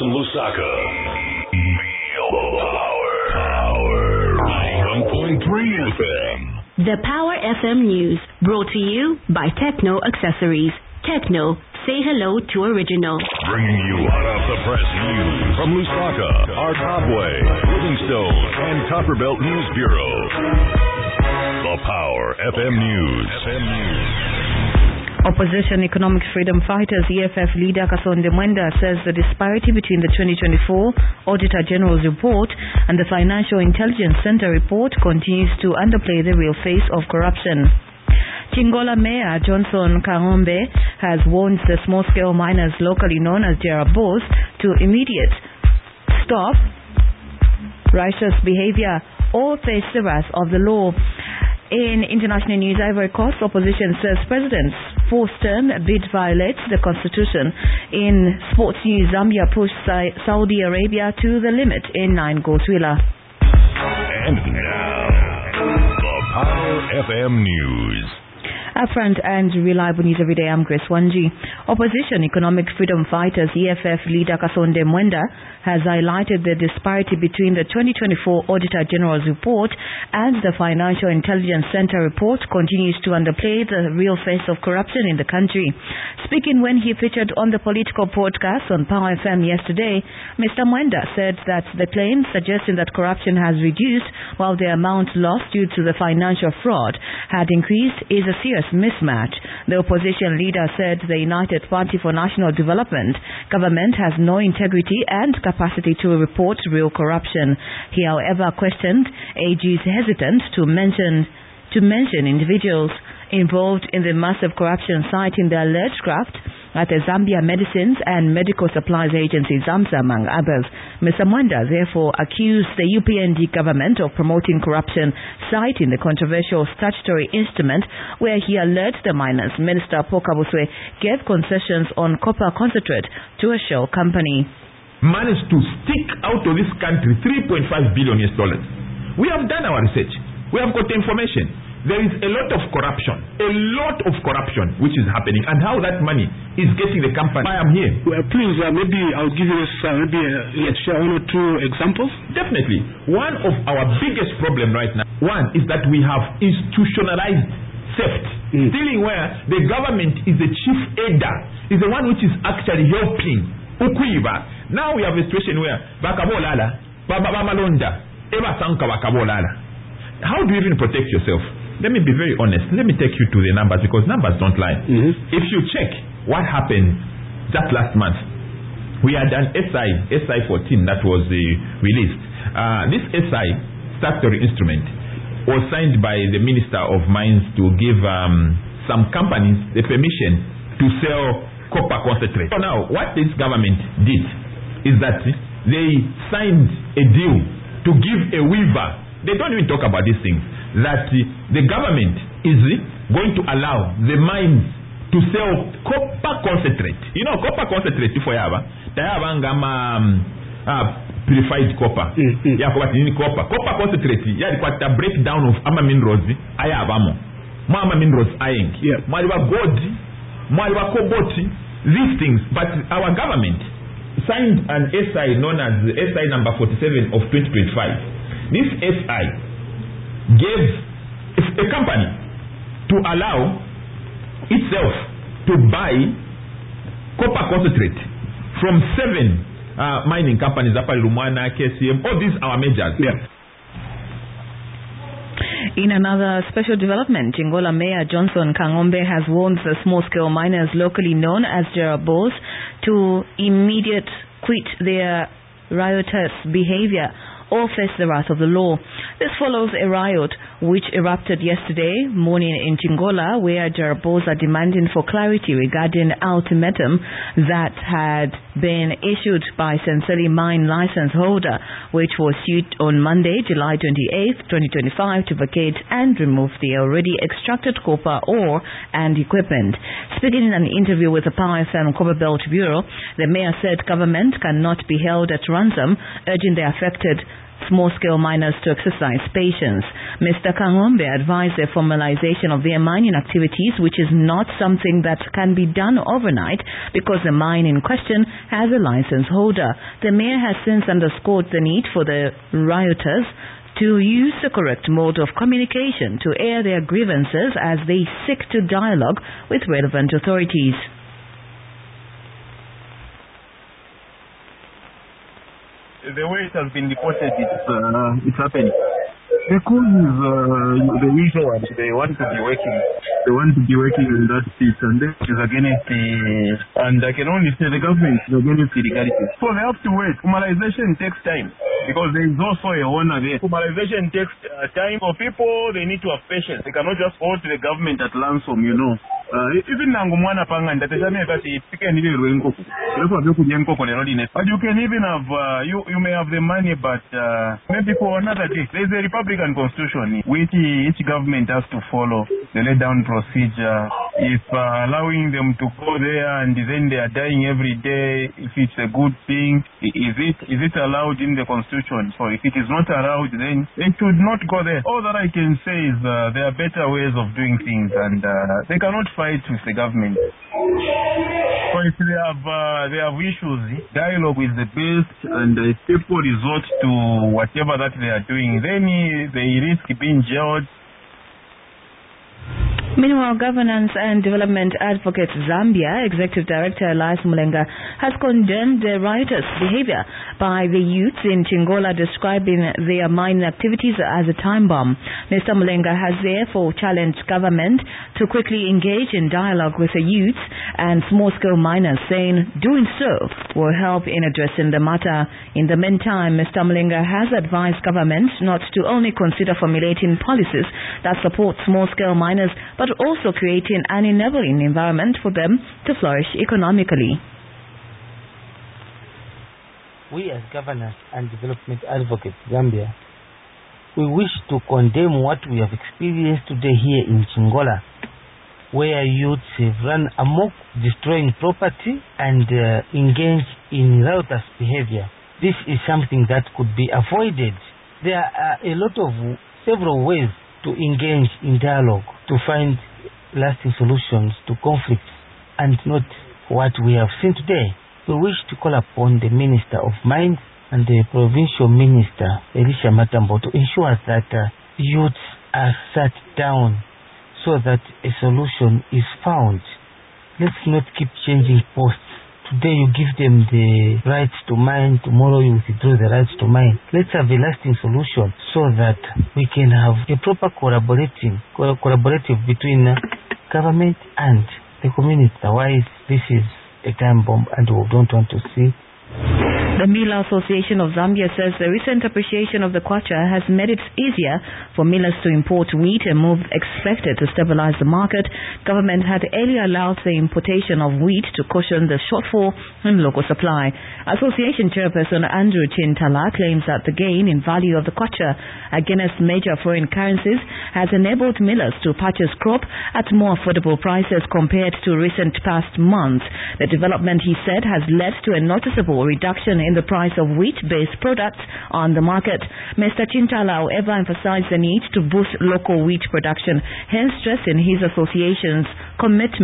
Lusaka. Feel the power. Power. 91.3 FM. The Power FM News, brought to you by Techno Accessories. Techno, say hello to original. Bringing you hot off the press news from Lusaka, our Topway, Livingstone, and Copperbelt News Bureau. The Power FM News. Opposition Economic Freedom Fighters EFF leader Kasonde Mwenda says the disparity between the 2024 Auditor General's report and the Financial Intelligence Center report continues to underplay the real face of corruption. Chingola Mayor Johnson Kangombe has warned the small-scale miners locally known as Jerabos to immediate stop righteous behavior or face the wrath of the law. In international news, Ivory Coast opposition says President's fourth term bid violates the constitution. In sports news, Zambia pushed Saudi Arabia to the limit in 9-goal thriller. And now, the Power FM News. Upfront and reliable news every day. I'm Grace Wanji. Opposition Economic Freedom Fighters EFF leader Kasonde Mwenda has highlighted the disparity between the 2024 Auditor General's report and the Financial Intelligence Center report continues to underplay the real face of corruption in the country. Speaking when he featured on the political podcast on Power FM yesterday, Mr. Mwenda said that the claim suggesting that corruption has reduced while the amount lost due to the financial fraud had increased is a serious mismatch. The opposition leader said the United Party for National Development government has no integrity and capacity to report real corruption. He, however, questioned AG's hesitant to mention individuals involved in the massive corruption, citing the alleged graft at the Zambia Medicines and Medical Supplies Agency, ZAMSA, among others. Mr. Mwenda therefore accused the UPND government of promoting corruption, citing the controversial statutory instrument where he alleged the miners, Minister Paul Kabuswe, gave concessions on copper concentrate to a shell company. Managed to stick out of this country $3.5 billion. We have done our research. We have got the information. There is a lot of corruption which is happening, and how that money is getting the company. I am here. Well, please, maybe I'll give you share one or two examples. Definitely. One of our biggest problem right now, one is that we have institutionalized theft. Stealing where the government is the chief aider, is the one which is actually helping. Now we have a situation where bakabolala, bamalonda, eba sanka bakabolala. How do you even protect yourself? Let me be very honest. Let me take you to the numbers, because numbers don't lie. If you check what happened just last month, we had an SI 14 that was released. This SI statutory instrument was signed by the Minister of Mines to give some companies the permission to sell copper concentrate. So now, what this government did is that they signed a deal to give a waiver. They don't even talk about these things. That the government is going to allow the mines to sell copper concentrate. You know, copper concentrate for Yava. Purified copper. Copper concentrate. The breakdown of ama minerals. Ama minerals iron. Gold. Cobalt. These things. But our government signed an SI known as SI number 47 of 2025. This SI gave a company to allow itself to buy copper concentrate from 7 mining companies, Lumwana, KCM, all these are majors. In another special development, Chingola Mayor Johnson Kangombe has warned the small-scale miners locally known as Jerabos to immediately quit their riotous behavior or face the wrath of the law. This follows a riot which erupted yesterday morning in Chingola, where Jerabos are demanding for clarity regarding ultimatum that had been issued by Senseli mine license holder, which was issued on Monday, July 28, 2025, to vacate and remove the already extracted copper ore and equipment. Speaking in an interview with the Power FM Copperbelt Bureau, the mayor said government cannot be held at ransom, urging the affected small-scale miners to exercise patience. Mr. Kangombe advised the formalization of their mining activities, which is not something that can be done overnight because the mine in question has a license holder. The mayor has since underscored the need for the rioters to use the correct mode of communication to air their grievances as they seek to dialogue with relevant authorities. The way it has been reported, it's happening. The cause is the usual one. They want to be working. They want to be working in that seat, and this is against the. And I can only say the government is against the legalities. So they have to wait. Formalization takes time because there is also a owner there. Formalization takes time. For people, they need to have patience. They cannot just go to the government at ransom, you know. Even Nangumwana Panganda, but you can even have you may have the money, but maybe for another day. There's a Republican constitution which each government has to follow the lay down procedure. If allowing them to go there and then they are dying every day, if it's a good thing, is it allowed in the constitution? So if it is not allowed, then it should not go there. All that I can say is there are better ways of doing things, and they cannot fight with the government. So if they have issues, dialogue is the best, and if people resort to whatever that they are doing, then they risk being jailed. Meanwhile, Governance and Development Advocate Zambia Executive Director Elias Mulenga has condemned the riotous behavior by the youths in Chingola, describing their mining activities as a time bomb. Mr. Mulenga has therefore challenged government to quickly engage in dialogue with the youths and small-scale miners, saying doing so will help in addressing the matter. In the meantime, Mr. Mulenga has advised government not to only consider formulating policies that support small-scale miners, but also creating an enabling environment for them to flourish economically. We as Governance and Development Advocates Zambia, we wish to condemn what we have experienced today here in Chingola, where youths have run amok, destroying property and engaged in riotous behavior. This is something that could be avoided. There are several ways to engage in dialogue, to find lasting solutions to conflicts, and not what we have seen today. We wish to call upon the Minister of Mines and the Provincial Minister, Elisha Matambo, to ensure that youths are sat down so that a solution is found. Let's not keep changing posts. Today you give them the rights to mine, tomorrow you withdraw the rights to mine. Let's have a lasting solution so that we can have a proper collaborative between government and the community. Otherwise, this is a time bomb and we don't want to see. The Miller Association of Zambia says the recent appreciation of the kwacha has made it easier for millers to import wheat, a move expected to stabilize the market. Government had earlier allowed the importation of wheat to cushion the shortfall in local supply. Association chairperson Andrew Chintala claims that the gain in value of the kwacha against major foreign currencies has enabled millers to purchase crop at more affordable prices compared to recent past months. The development, he said, has led to a noticeable reduction in the price of wheat-based products on the market. Mr. Chintala, however, emphasized the need to boost local wheat production, hence stressing his association's commitment